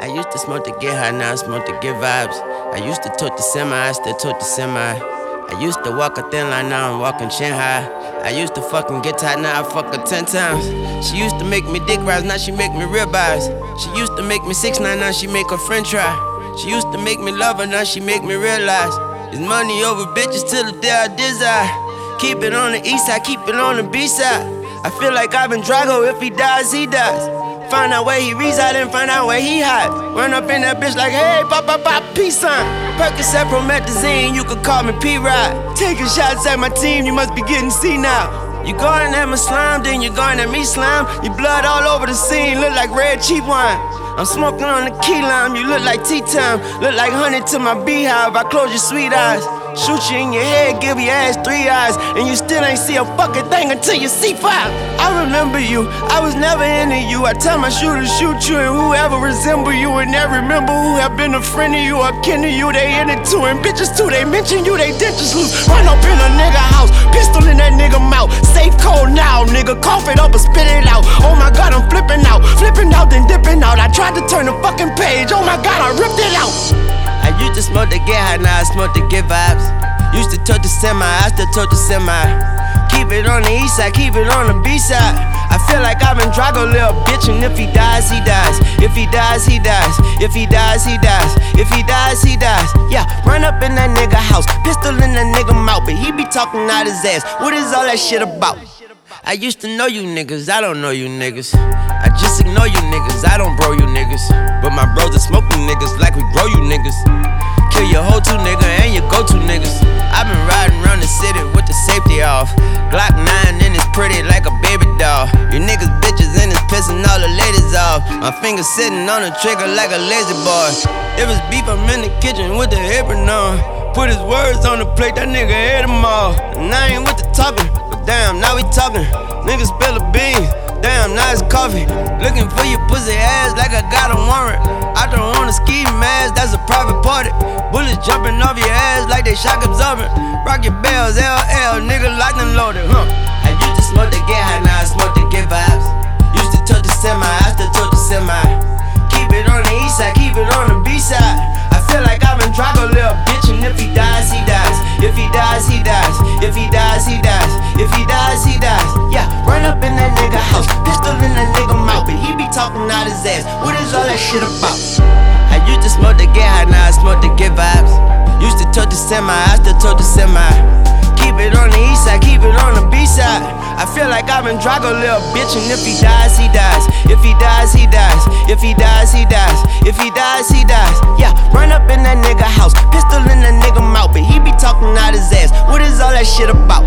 I used to smoke to get high, now I smoke to get vibes. I used to tote the semi, I still tote the semi. I used to walk a thin line, now I'm walking chin high. I used to fucking get tight, now I fuck her 10 times. She used to make me dick rise, now she make me ribeyes. She used to make me 6'9", now she make her friend try. She used to make me love her, now she make me realize it's money over bitches till the day I desire. Keep it on the east side, keep it on the B side. I feel like I've been Drago, if he dies, he dies. Find out where he reside and find out where he hides. Run up in that bitch like, hey, pop, pop, pop, peace sign. Percocet, promethazine, you could call me P-Ride. Taking shots at my team, you must be getting senile. You going at my slime, then you going at me slime. Your blood all over the scene, look like red cheap wine. I'm smoking on the key lime, you look like tea time. Look like honey to my beehive, I close your sweet eyes. Shoot you in your head, give your ass 3 eyes. And you still ain't see a fucking thing until you see 5. I remember you, I was never into you. I tell my shooters shoot you, and whoever resemble you. And they remember who have been a friend of you or kin to you. They in it too, and bitches too, they mention you, they dentures loose. Run up in a nigga house, pistol in that nigga mouth. Safe cold now, nigga, cough it up or spit it out. Oh my god, I'm flipping out then dipping out. I tried to turn the fucking page, oh my god, I ripped it out. I used to smoke to get high, now I smoke to get vibes. Used to tote the semi, I still tote the semi. Keep it on the east side, keep it on the B side. I feel like I've been Drago, little bitch, and if he dies, he dies. If he dies, he dies. If he dies, he dies. If he dies, he dies. Yeah, run up in that nigga house, pistol in that nigga mouth, but he be talking out his ass. What is all that shit about? I used to know you niggas, I don't know you niggas. I just ignore you niggas, I don't bro you niggas. But my bros are smoking niggas like we grow you niggas. Kill your whole two nigga and your go-to niggas. I've been riding around the city with the safety off. Glock 9 and it's pretty like a baby doll. You niggas bitches and it's pissing all the ladies off. My fingers sitting on the trigger like a lazy boy. If it's beef, I'm in the kitchen with the apron on. Put his words on the plate, that nigga ate them all. And I ain't with the talking, but damn, now we talking. Niggas spill a bean, damn, now it's coffee. Looking for your pussy ass like I got a warrant. I don't want a ski mask, that's a private party. Bullets jumping off your ass like they shock absorbent. Rock your bells, LL, nigga locked and loaded, I used to smoke to get high, now I smoke to get vibes. Used to tote the semi, I still tote the semi. Keep it on the east side, keep it on the B side. I feel like I've been Drago, little bitch, and if he dies, he dies. If he dies, he dies. If he dies, he dies. If he dies, he dies. Yeah, run up in that nigga house, pistol in that nigga mouth, but he be talking out his ass. What is all that shit about? I used to smoke to get high, now I smoke to get vibes. Used to tote the semi, I still tote the semi. Keep it on the east side, keep it on the B side. I feel like I've been Drago, little bitch, and if he dies, he dies. If he dies, he dies. If he dies, he dies. If he dies, he dies. Yeah, run up in that nigga house, pistol in that nigga mouth, but he be talking out his ass. What is all that shit about?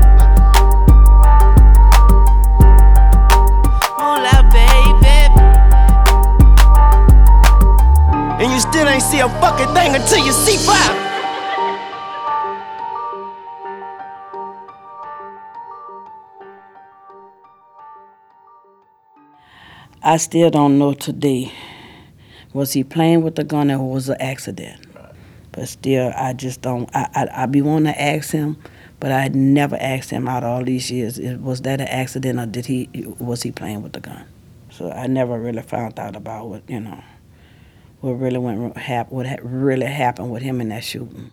Hola, baby. And you still ain't see a fucking thing until you see 5. I still don't know today, was he playing with the gun or was it an accident? But still, I just don't, I be wanting to ask him, but I never asked him out all these years, was that an accident or was he playing with the gun? So I never really found out about what really really happened with him in that shooting.